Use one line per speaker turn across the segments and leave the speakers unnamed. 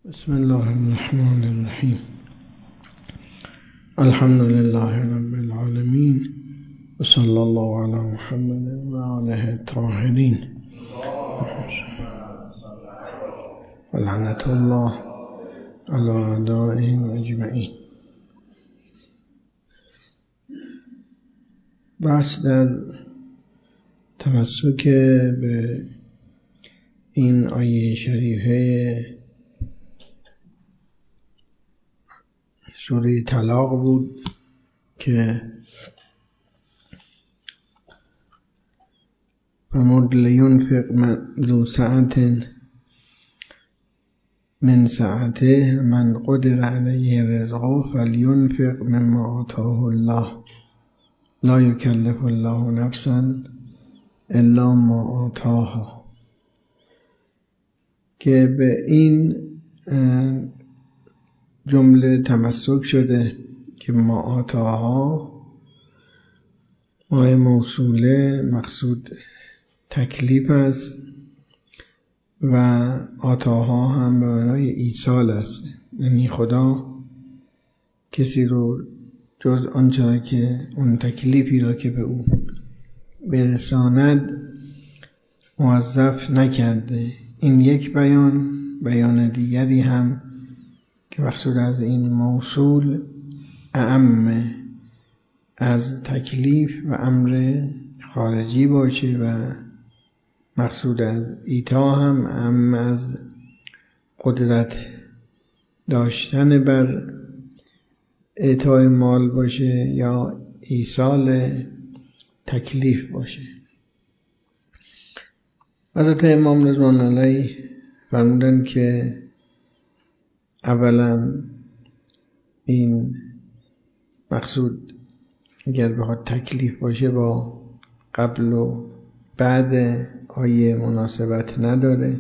بسم الله الرحمن الرحیم. الحمد لله رب العالمین و صلی الله علی محمد و آله الطاهرین و لعنت الله علی اعدائهم اجمعین. بحث در تمسک به این آیه شریفه سوره طلاق بود که فرمود لینفق ذو سعة من سعته من قدر علیه رزقه فلینفق مما آتاه الله لا یکلف الله نفسا الا ما آتاها. که به این جمله تمسک شده که ما آتاها ما موصوله مقصود تکلیف است و آتاها هم به معنای ایصال است، یعنی خدا کسی رو جز آنچه که اون تکلیفی را که به او برساند موظف نکرده. این یک بیان دیگری هم که مقصود از این موصول اعم از تکلیف و امر خارجی باشه و مقصود از ایتا هم اعم از قدرت داشتن بر اعطای مال باشه یا ایصال تکلیف باشه. حضرت امام رضوان علیه فرمودن که اولا این مقصود اگر بخواد تکلیف باشه با قبل و بعد آیه مناسبت نداره.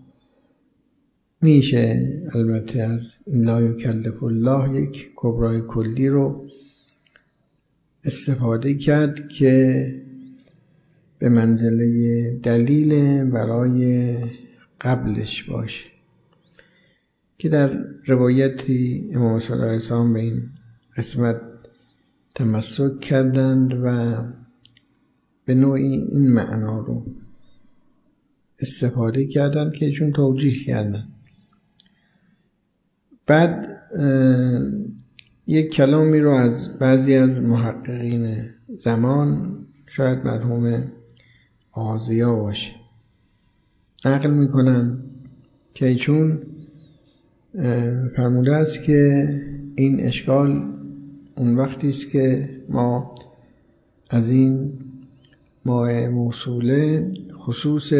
میشه البته از لا یکلف الله یک کبرای کلی رو استفاده کرد که به منزله دلیل برای قبلش باشه، که در روایتی امام صلی الله علیه وسلم به این قسمت تمسک کردند و به نوعی این معنا رو استفاده کردند که ایشون توجیه کردند. بعد یک کلامی رو از بعضی از محققین زمان، شاید مرحوم آزیا باشه، نقل میکنن که ایشون فرموده است که این اشکال اون وقتی است که ما از این ماء موصوله خصوص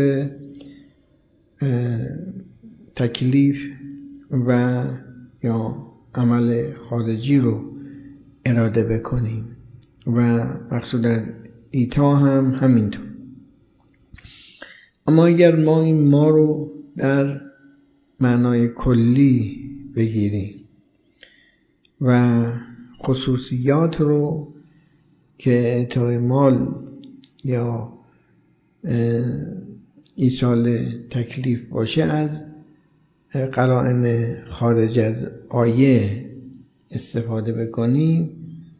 تکلیف و یا عمل خارجی رو اراده بکنیم و مقصود از ایتا هم همینطور. اما اگر ما این ما رو در معنای کلی بگیریم و خصوصیات رو که اعطای مال یا ایصال تکلیف باشه از قرائن خارج از آیه استفاده بکنیم،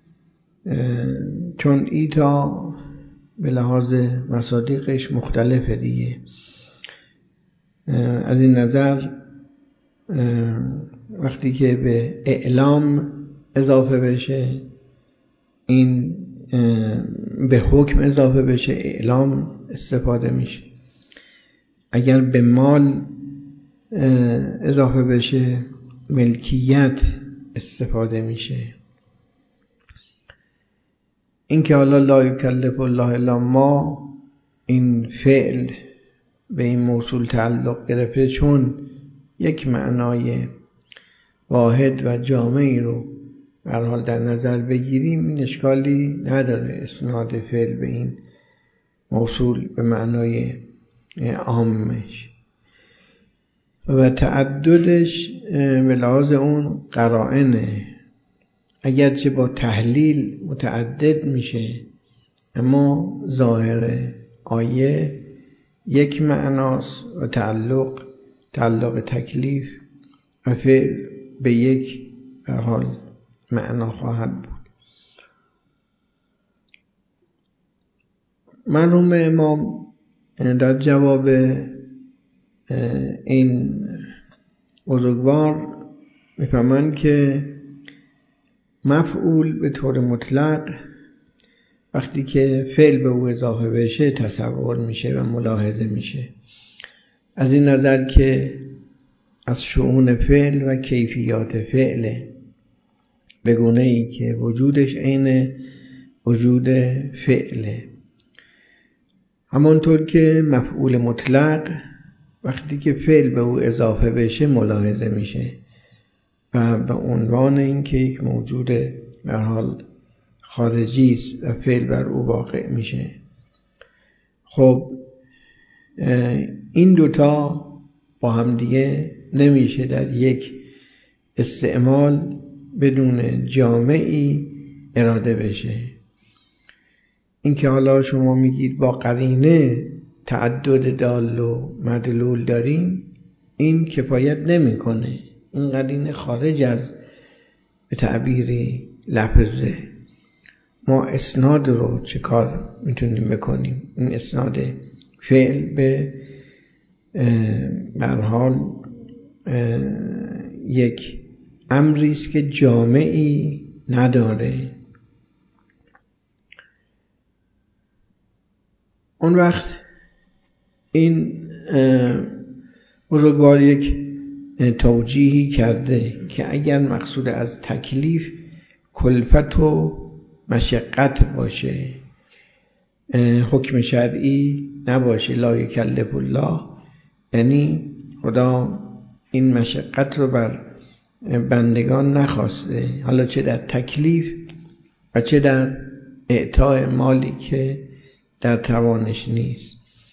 چون ایتا به لحاظ مصادیقش مختلفه دیگه. از این نظر وقتی که به اعلام اضافه بشه، این به حکم اضافه بشه اعلام استفاده میشه. اگر به مال اضافه بشه ملکیت استفاده میشه. این که حالا لا یکلف الله الا ما، این فعل به این موصول تعلق گرفته چون یک معنای واحد و جامعی رو به هر حال در نظر بگیریم، این اشکالی نداره اسناد فعل به این موصول به معنای عامش و تعددش به لحاظ اون قرائنه. اگرچه با تحلیل متعدد میشه، اما ظاهر یک معناست و تعلق تکلیف و فعل به یک حال معنا خواهد بود. مرحوم امام در جواب این بزرگوار میفهمند که مفعول به طور مطلق وقتی که فعل به او اضافه بشه تصور میشه و ملاحظه میشه، از این نظر که از شؤون فعل و کیفیات فعل به گونه‌ای که وجودش عین وجود فعله. همانطور که مفعول مطلق وقتی که فعل به او اضافه بشه ملاحظه میشه و به عنوان اینکه یک موجود در حال خارجی است و فعل بر او واقع میشه. خب این دوتا با هم دیگه نمیشه در یک استعمال بدون جامعی اراده بشه. این که حالا شما میگید با قرینه تعدد دال و مدلول داریم، این کفایت نمیکنه. این قرینه خارج از به تعبیر لفظه. ما اسناد رو چه کار میتونیم بکنیم؟ این اسناد فعل به حال یک امری است که جامعی نداره. اون وقت این بزرگوار یک توجیهی کرده که اگر مقصود از تکلیف کلفت و مشقت باشه، حکم شرعی نباشه، لا یکلف الله، یعنی خدا این مشقت رو بر بندگان نخواسته، حالا چه در تکلیف و چه در اعطای مالی که در توانش نیست.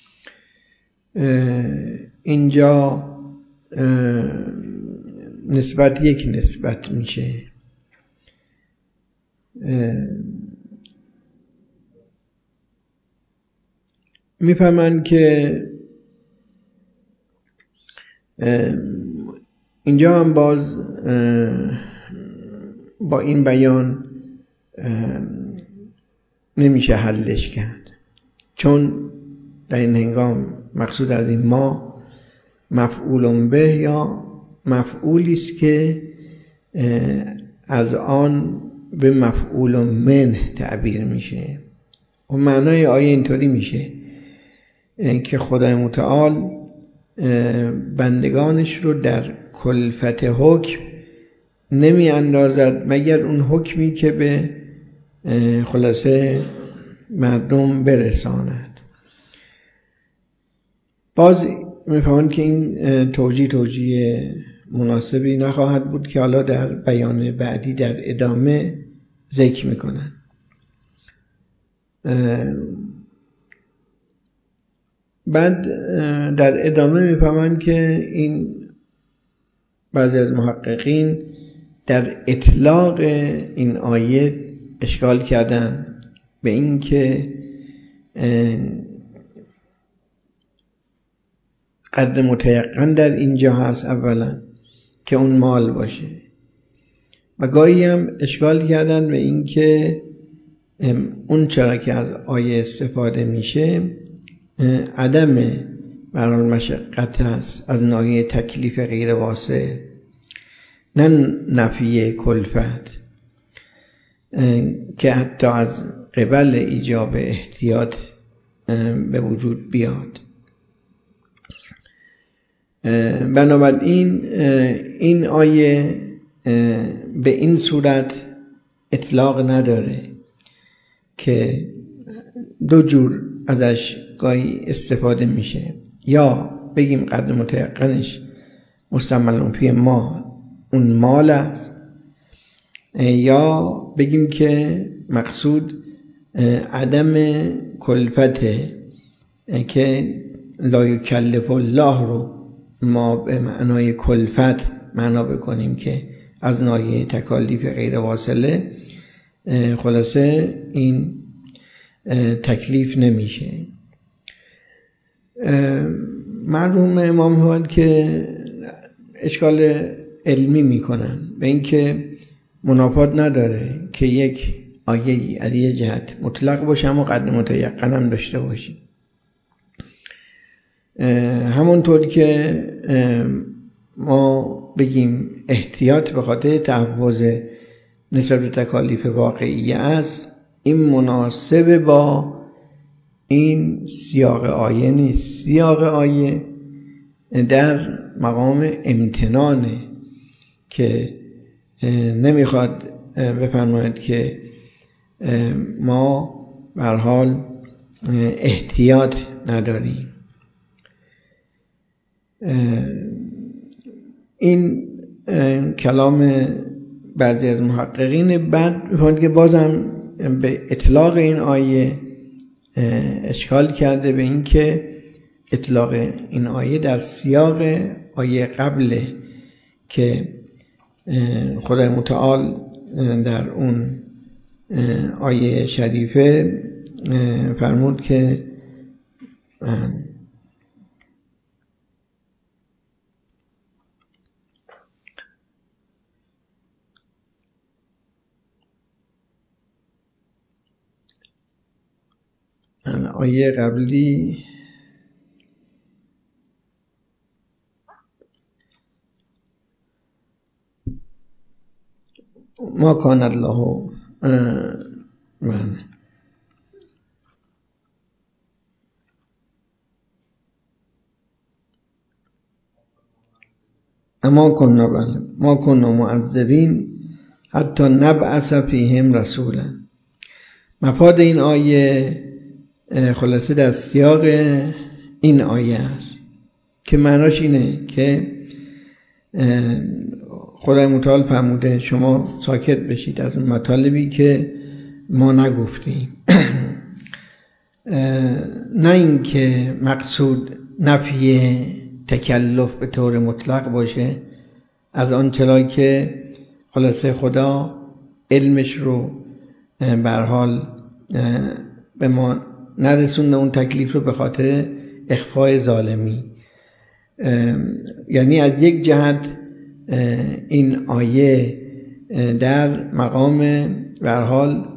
اینجا نسبت یک نسبت میشه. میفهمن که اینجا هم باز با این بیان نمیشه حلش کرد، چون در این هنگام مقصود از این ما مفعول به یا مفعولی است که از آن به مفعول منه تعبیر میشه. و معنای آیه اینطوری میشه که خدای متعال بندگانش رو در کلفت حکم نمی اندازد مگر اون حکمی که به خلاصه مردم برساند. باز میفهمن که این توجیه مناسبی نخواهد بود که حالا در بیان بعدی در ادامه ذکر میکنن. بعد در ادامه میفهمن که این بعضی از محققین در اطلاق این آیه اشکال کردن به این که قدر متیقن در اینجا هست اولا که اون مال باشه، و گاهی هم اشکال کردن به این که اون چرا که از آیه استفاده میشه عدم برای مشقت هست از ناحیه تکلیف غیر واسع، نه نفی کلفت که حتی از قبل ایجاب احتیاط به وجود بیاد. بنابراین این آیه به این صورت اطلاق نداره که دو جور ازش گاهی استفاده میشه، یا بگیم قدر متیقنش مستعمل فی ما اون مال است، یا بگیم که مقصود عدم کلفته که لا یکلف الله رو ما به معنای کلفت معنا بکنیم که از ناحیه تکالیف غیر واصله خلاصه این تکلیف نمیشه. مرحوم امام هوند که اشکال علمی میکنن به اینکه منافات نداره که یک آیه از یه جهت مطلق باشه اما قد متیقن هم داشته باشیم. همونطور که ما بگیم احتیاط به خاطر تحفظ نسبت به تکالیف واقعیه است، این مناسب با این سیاق آیه نیست. سیاق آیه در مقام امتنانه که نمیخواد بفرماید که ما به هر حال احتیاط نداریم. این کلام بعضی از محققین. بعد می‌خواد که بازم به اطلاق این آیه اشکال کرده به این که اطلاق این آیه در سیاق آیه قبله که خدای متعال در اون آیه شریفه فرمود که آیه قبلی ما کان الله من ما کنا معذبین حتی نبعث فیهم رسولا. مفاد این آیه خلاصه در سیاق این آیه است که معناش اینه که خدای متعال فرموده شما ساکت بشید از اون مطالبی که ما نگفتیم. نه این که مقصود نفی تکلف به طور مطلق باشه از آن چرا که خلاصه خدا علمش رو به هر حال به ما نرسونده اون تکلیف رو به خاطر اخفای ظالمی. یعنی از یک جهت این آیه در مقام به هر حال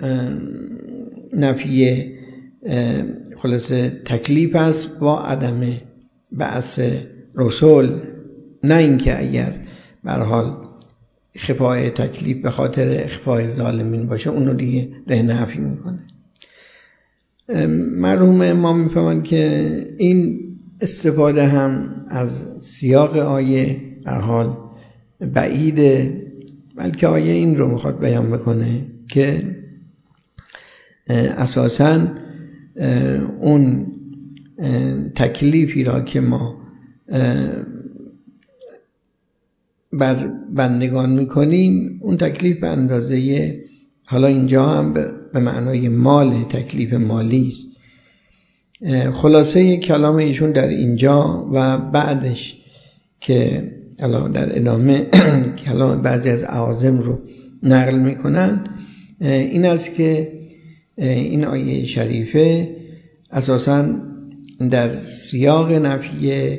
نفی خلاصه تکلیف است با عدم بعث رسول، نه اینکه اگر به هر حال خفای تکلیف به خاطر اخفای ظالمین باشه اونو دیگه نفی میکنه. مرحوم ما میفهمن که این استفاده هم از سیاق آیه در حال بعیده، بلکه آیه این رو میخواد بیان بکنه که اساساً اون تکلیفی را که ما بر بندگان میکنیم اون تکلیف به اندازه حالا اینجا هم به معنای مال، تکلیف مالی است. خلاصه کلام ایشون در اینجا و بعدش که الان در ادامه کلام بعضی از اعاظم رو نقل میکنن این است که این آیه شریفه اساساً در سیاق نفی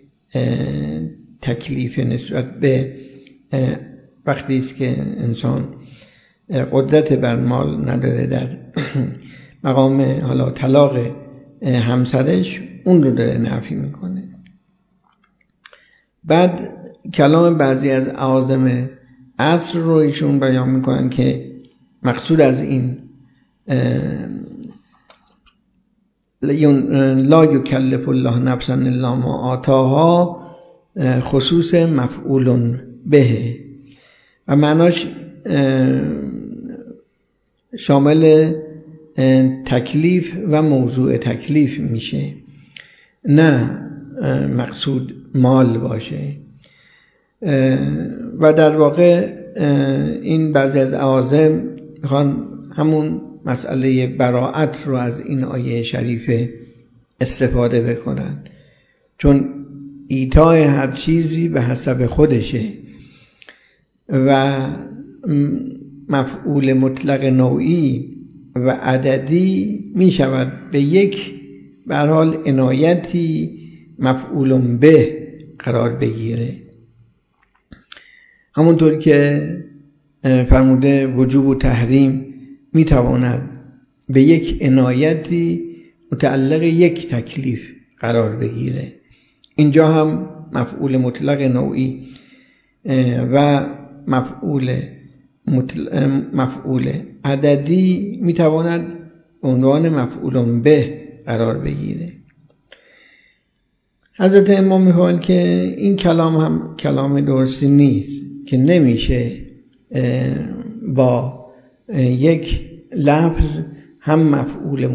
تکلیف نسبت به وقتی است که انسان قدرت بر مال نداره در مقام حالا طلاق همسرش اون رو داره نفی میکنه. بعد کلام بعضی از اعاظم عصر رو ایشون بیان میکنن که مقصود از این لا یکلف الله نفسا الا ما آتاها خصوص مفعول به و معناش شامل تکلیف و موضوع تکلیف میشه، نه مقصود مال باشه. و در واقع این بعضی از اعاظم میخوان همون مسئله براءت رو از این آیه شریفه استفاده بکنن، چون ایتای هر چیزی به حسب خودشه و مفعول مطلق نوعی و عددی می شود به یک به هر حال عنایتی مفعول به قرار بگیره. همونطور که فرموده وجوب و تحریم میتواند به یک عنایتی متعلق یک تکلیف قرار بگیره. اینجا هم مفعول مطلق نوعی و مفعول عددی میتواند عنوان مفعول به قرار بگیره. حضرت امام می‌فرمایند که این کلام هم کلام درستی نیست که نمیشه با یک لفظ هم مفعول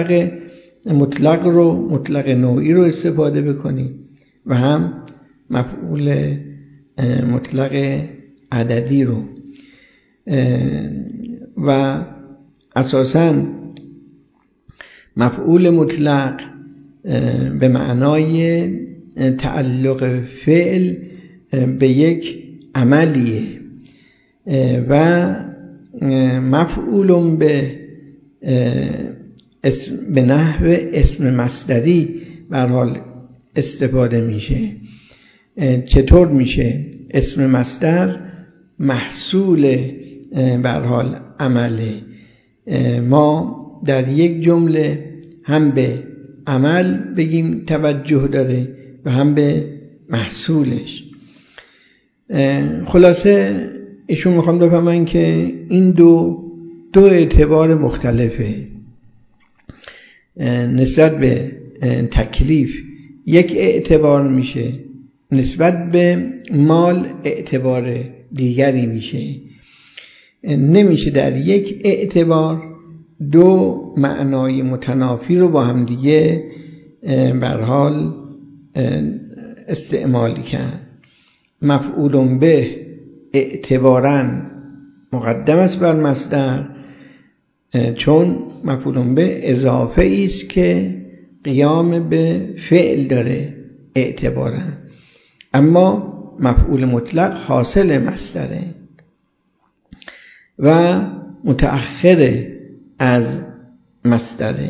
مطلق نوعی رو استفاده بکنی و هم مفعول مطلق عددی رو. و اساساً مفعول مطلق به معنای تعلق فعل به یک عملیه و مفعول به نحو اسم مصدری به هر حال استفاده میشه. چطور میشه؟ اسم مصدر محصول به هر حال عمله. ما در یک جمله هم به عمل بگیم توجه داره و هم به محصولش. خلاصه ایشون میخوام بفهمن که این دو اعتبار مختلفه. نسبت به تکلیف یک اعتبار میشه، نسبت به مال اعتبار دیگری میشه. نمیشه در یک اعتبار دو معنای متنافی رو با هم دیگه به هر حال استعمال کرد. مفعول به اعتباراً مقدم است بر مصدر، چون مفعول به اضافه است که قیام به فعل داره اعتباراً، اما مفعول مطلق حاصل مصدره و متأخر از مصدره.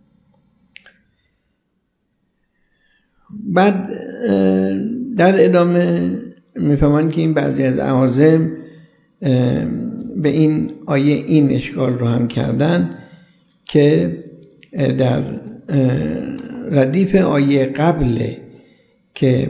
بعد در ادامه میفهمن که این بعضی از اعاظم به این آیه این اشکال رو هم کردن که در ردیف آیه قبل که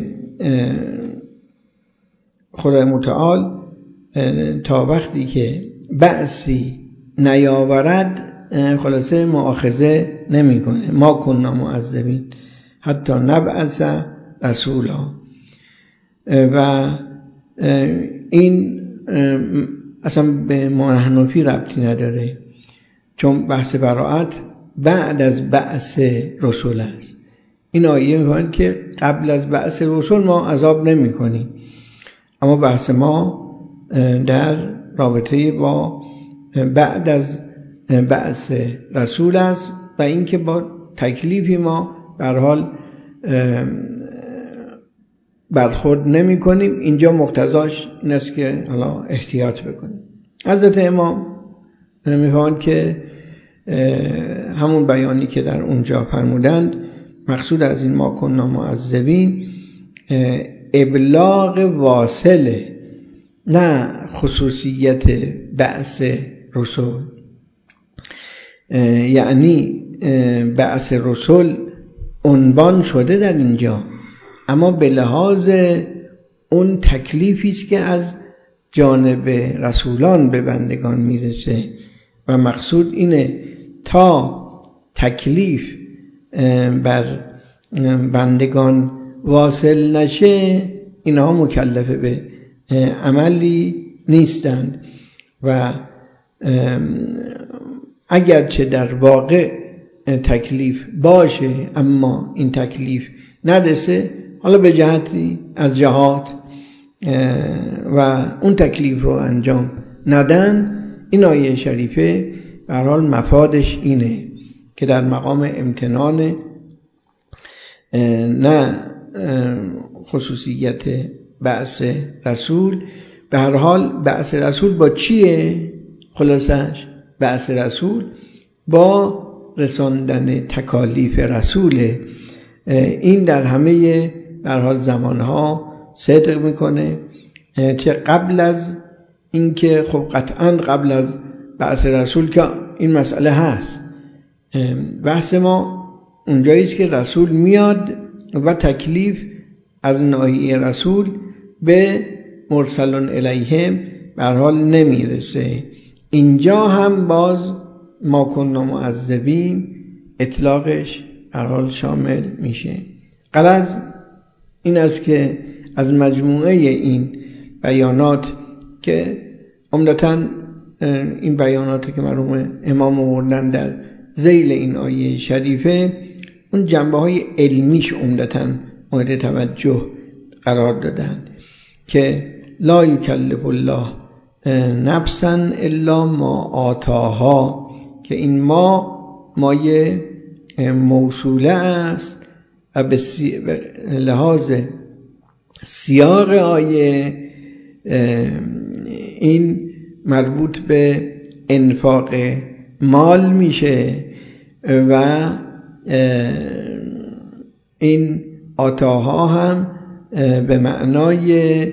خدای متعال تا وقتی که بعثی نیاورد خلاصه مؤاخذه نمیکنه. ما کننا معذبین حتی نبعث رسولا. و این اصلا به ما حنفی ربطی نداره، چون بحث براءت بعد از بعث رسول است. این آیه میگه که قبل از بعث رسول ما عذاب نمی کنیم، اما بحث ما در رابطه با بعد از بعث رسول است و اینکه با تکلیفی ما به هر حال برخورد نمی کنیم. اینجا مقتضاش این است که حالا احتیاط بکنیم. حضرت امام میفهمند که همون بیانی که در اونجا فرمودند مقصود از این ما کننا معذبین ابلاغ واصله، نه خصوصیت بعث رسول. یعنی بعث رسول عنوان شده در اینجا، اما به لحاظ اون تکلیفی است که از جانب رسولان به بندگان میرسه و مقصود اینه تا تکلیف بر بندگان واصل نشه اینها مکلف به عملی نیستند و اگرچه در واقع تکلیف باشه اما این تکلیف نرسه، حالا به جهتی از جهات و اون تکلیف رو انجام ندن، این آیه شریفه به هر حال مفادش اینه که در مقام امتنان نه خصوصیت بعث رسول. به هر حال بعث رسول با چیه؟ خلاصش بعث رسول با رساندن تکالیف رسوله. این در همه به هر حال زمانها صدق میکنه چه قبل از اینکه خب قطعا قبل از بعث رسول که این مسئله هست. بحث ما اونجایی است که رسول میاد و تکلیف از ناحیه رسول به مرسلون الیهم به هر حال نمیرسه. اینجا هم باز ما کنا معذبین اطلاقش به هر حال شامل میشه. غرض این است که از مجموعه این بیانات که عمدتاً این بیاناتی که مرحوم امام آوردن در ذیل این آیه شریفه، اون جنبه های علمیش عمدتاً مورد توجه قرار دادن که لا یکلف الله نفسا الا ما آتاها، که این مایه موصوله است و به لحاظ سیاق آیه این مربوط به انفاق مال میشه و این آتاها هم به معنای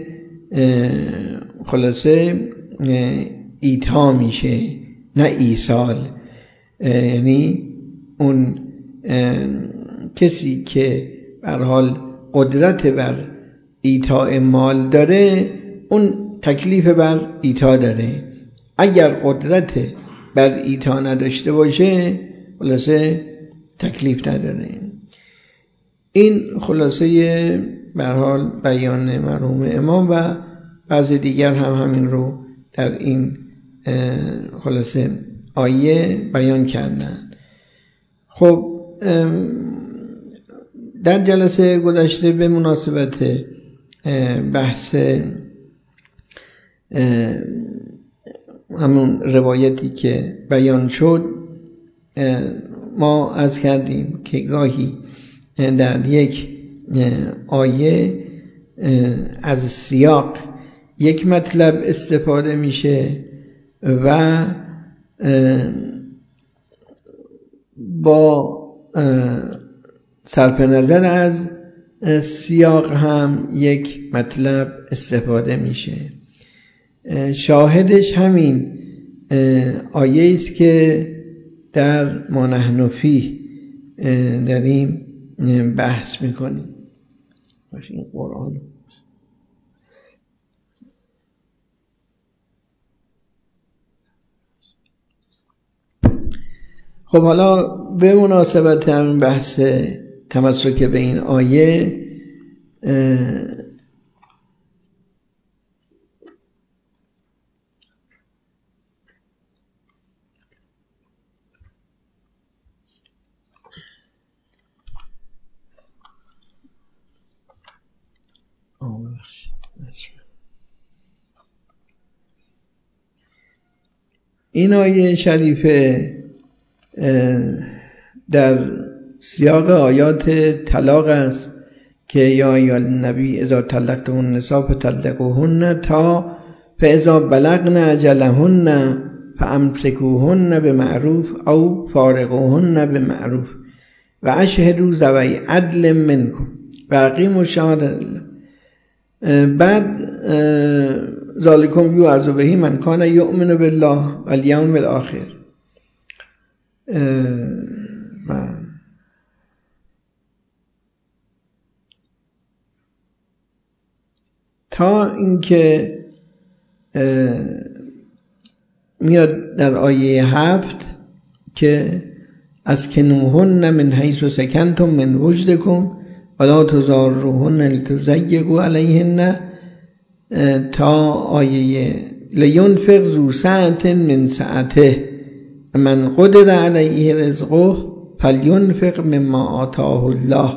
خلاصه ایتا میشه، نه ایصال. یعنی اون کسی که به هر حال قدرت بر ایتاء مال داره اون تکلیف بر ایتا داره. اگر قدرت بر ایتا نداشته باشه خلاصه تکلیف نداره. این خلاصه به هر حال بیان مرحوم امام و بعضی دیگر هم همین رو در این خلاصه آیه بیان کردن. خب در جلسه گذشته به مناسبت بحث همون روایتی که بیان شد ما عرض کردیم که گاهی در یک آیه از سیاق یک مطلب استفاده میشه و با صرف نظر از سیاق هم یک مطلب استفاده میشه. شاهدش همین آیه است که در ما نحن فیه داریم بحث میکنیم. این قرآن خب حالا به مناسبت همین بحث تمسک به این آیه این آیه شریفه در سیاق آیات طلاق است که یا ایها النبی اذا طلقتم النساء فطلقوهن تا فاذا بلغن اجلهن فامسكوهن بمعروف او فارقوهن بمعروف و اشهدوا ذوی عدل منکم و اقیموا الشهادة لله. بعد ذالکم یوعظ به من کان یؤمن بالله والیوم الاخر. تا اینکه میاد در آیه 7 که اسکنوهن من حیث سکنتم من وجدکم ولا تضاروهن لتضیقوا علیهن تا آیه لینفق ذو سعة من سعته من قدر علیه رزقه فلینفق مما آتاه الله.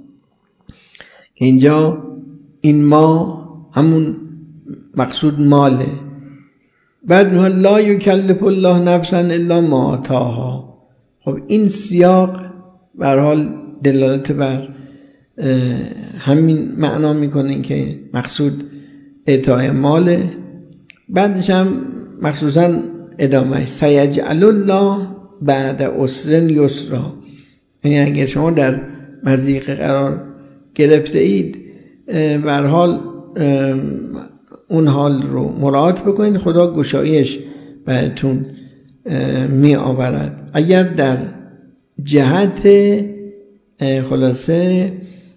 اینجا این ما همون مقصود ماله. بعد لا یکلف الله نفسا الا ما آتاها. خب این سیاق به هر حال دلالت بر همین معنا میکنه که مقصود اعطای ماله. بعدش هم مخصوصا ادامه سیجعل الله بعد عسر یسرا، یعنی اگر شما در مضیقه قرار گرفته اید به هر حال اون حال رو مراعات بکنید، خدا گشایش بهتون می آورد. اگر در جهت خلاصه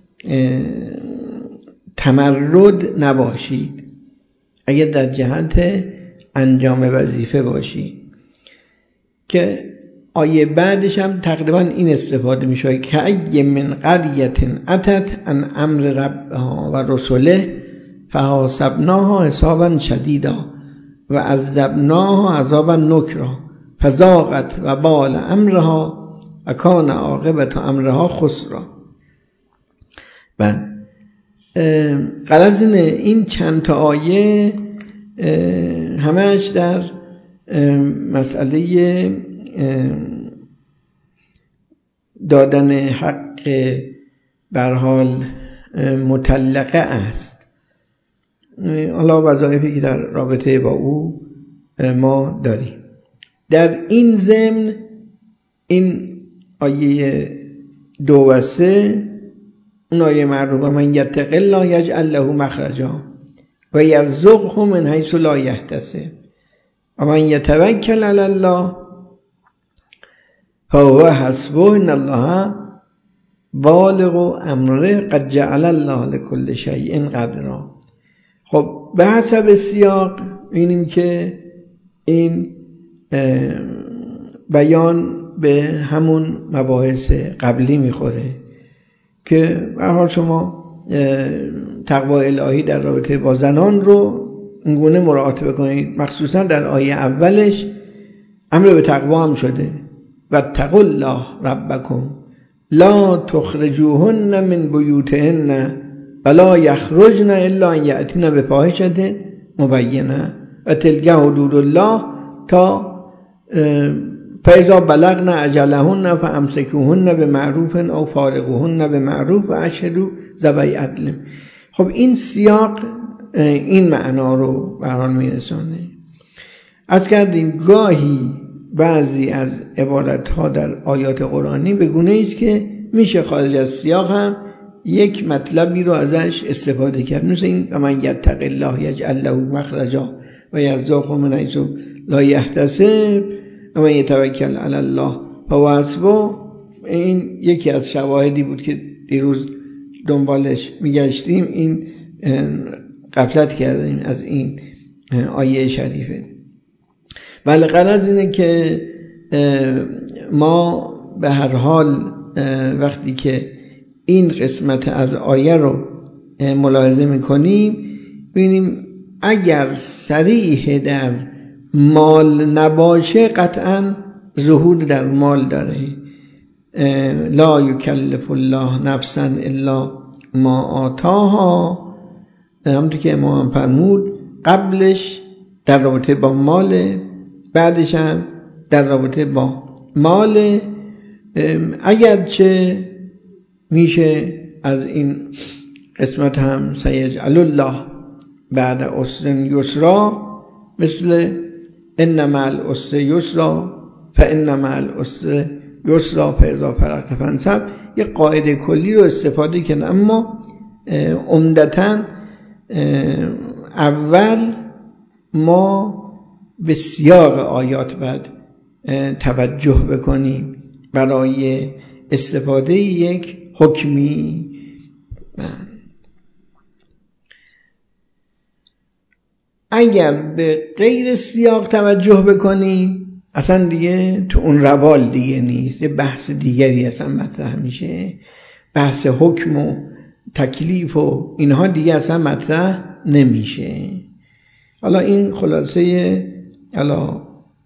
تمرد نباشید، اگر در جهت انجام وظیفه باشید، که آیه بعدش هم تقریبا این استفاده می شود که ای من قریة اتت عن امر ربها و رسله فحاسبناها حسابا شدیدا و عذبناها عذابا نکرا فذاقت وبال امرها و کان عاقبت امرها خسرا. و غرض این چند تا آیه همش در مسئله دادن حق بر حال مطلقه است. حالا وظایفی که در رابطه با او ما داریم. در این ضمن این آیه 2 و 3 اون آیه معروفه من یتق الله یجعل له مخرجا و یرزقه من حیث لا یحتسب و من یتوکل علی الله فهو حسبه ان الله بالغ امره قد جعل الله لكل شیء قدرا. خب به حسب سیاق اینیم که این بیان به همون مباحث قبلی میخوره که به هر حال شما تقوی الهی در رابطه با زنان رو اینگونه مراعات بکنید. مخصوصا در آیه اولش امر به تقوی هم شده و اتقوا الله ربکم لا تخرجوهن من بیوتهن ولا یخرجن الا ان یأتین بفاحشة مبینة و تلک حدود الله تا فاذا بلغن اجلهن فامسکوهن بمعروف او فارقوهن بمعروف و اشهدوا ذوی عدل. خب این سیاق این معنا رو به حال میرسونه. از کردیم گاهی بعضی از عبارتها در آیات قرآنی به گونه است که میشه خارج از سیاق هم یک مطلبی رو ازش استفاده کرد، مثل این و من یتق الله یجعل له مخرجا و یرزقه من حیث لا یحتسب و من یتوکل علی الله فهو حسبه. این یکی از شواهدی بود که دیروز دنبالش میگشتیم، این غفلت کردیم از این آیه شریفه. ولی غرض اینه که ما به هر حال وقتی که این قسمت از آیه رو ملاحظه میکنیم ببینیم اگر صریح در مال نباشه قطعا ظهور در مال داره. لا یکلف الله نفسا الا ما آتاها، همونطور که امام فرمود قبلش در رابطه با مال، بعدش هم در رابطه با مال. اگرچه میشه از این قسمت هم سیجعل الله بعد عسر یسرا، مثل ان مع العسر یسرا فان مع العسر یسرا فاذا فرغت فانصب، یه قاعده کلی رو استفاده کنه. اما عمدتاً اول ما به سیاق آیات بعد توجه بکنیم برای استفاده یک حکمی. اگر به غیر سیاق توجه بکنی اصلا دیگه تو اون روال دیگه نیست، یه بحث دیگری اصلا مطرح میشه، بحث حکم و تکلیف و اینها دیگه اصلا مطرح نمیشه. حالا این خلاصه حالا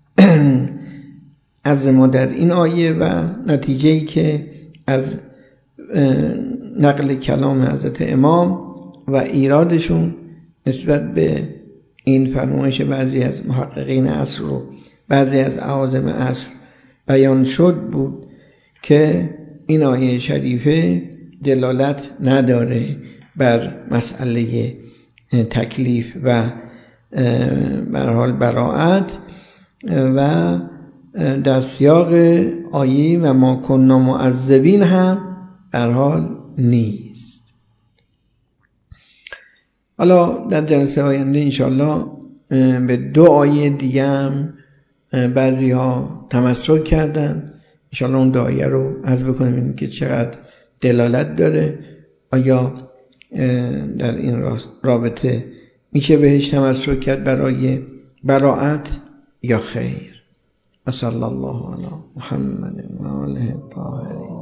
از ما در این آیه و نتیجه‌ای که از نقل کلام حضرت امام و ایرادشون نسبت به این فرمایش بعضی از محققین عصر و بعضی از اعاظم عصر بیان شد بود که این آیه شریفه دلالت نداره بر مسئله تکلیف و به هر حال براءت، و در سیاق آیه و ما کنا معذبین هم به هر حال نیست. حالا در جلسه آینده انشالله به 2 آیه دیگه هم بعضی ها تمسک کردن، انشالله اون 2 آیه رو عرض بکنیم که چقدر دلالت داره، آیا در این رابطه میشه بهش تمسک کرد برای براءت یا خیر. صلی الله علی محمد و آله الطاهرین.